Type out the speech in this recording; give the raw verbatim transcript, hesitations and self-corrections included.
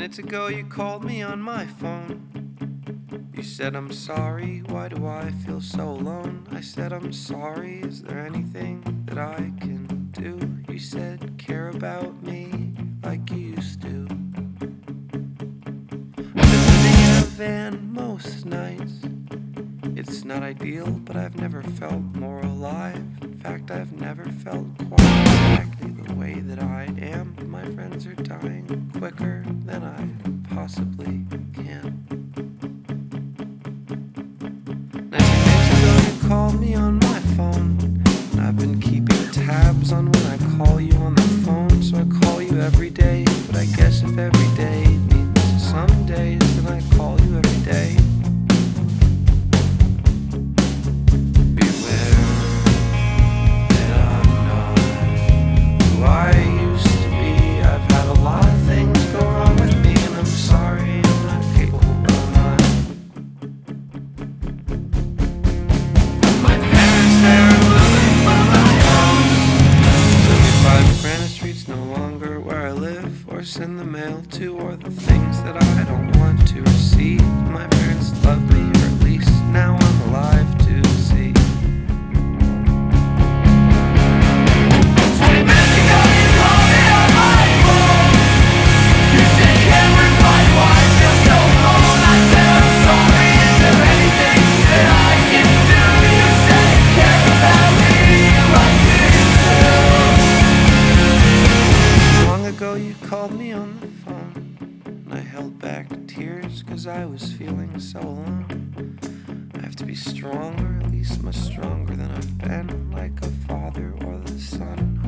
Minutes ago you called me on my phone. You said I'm sorry, why do I feel so alone? I said I'm sorry, is there anything that I can do? You said care about me like you used to. I'm living in a van most nights. It's not ideal, but I've never felt more alive. In fact, I've never felt quite exactly the way that I am. My friends are dying quicker than I possibly can. Call me on my phone, and I've been keeping tabs on when I call you on the phone. So I call you every day, but I guess if every day means some days, then I call you every day. Beware that I'm not who I used to be. I've had a lot of things go wrong with me, and I'm sorry I'm not capable of mine. Street's no longer where I live, or send the mail to, or the things that I don't want to receive. My parents love me, or at least now I'm alive to see. Twenty minutes ago you called me on my phone. You said can't reply, why I feel so alone. I said I'm sorry, is there anything that I can do? You said care about me like you used to. Ago you called me on the phone, and I held back tears cause I was feeling so alone. I have to be stronger, at least much stronger than I've been, like a father or the son.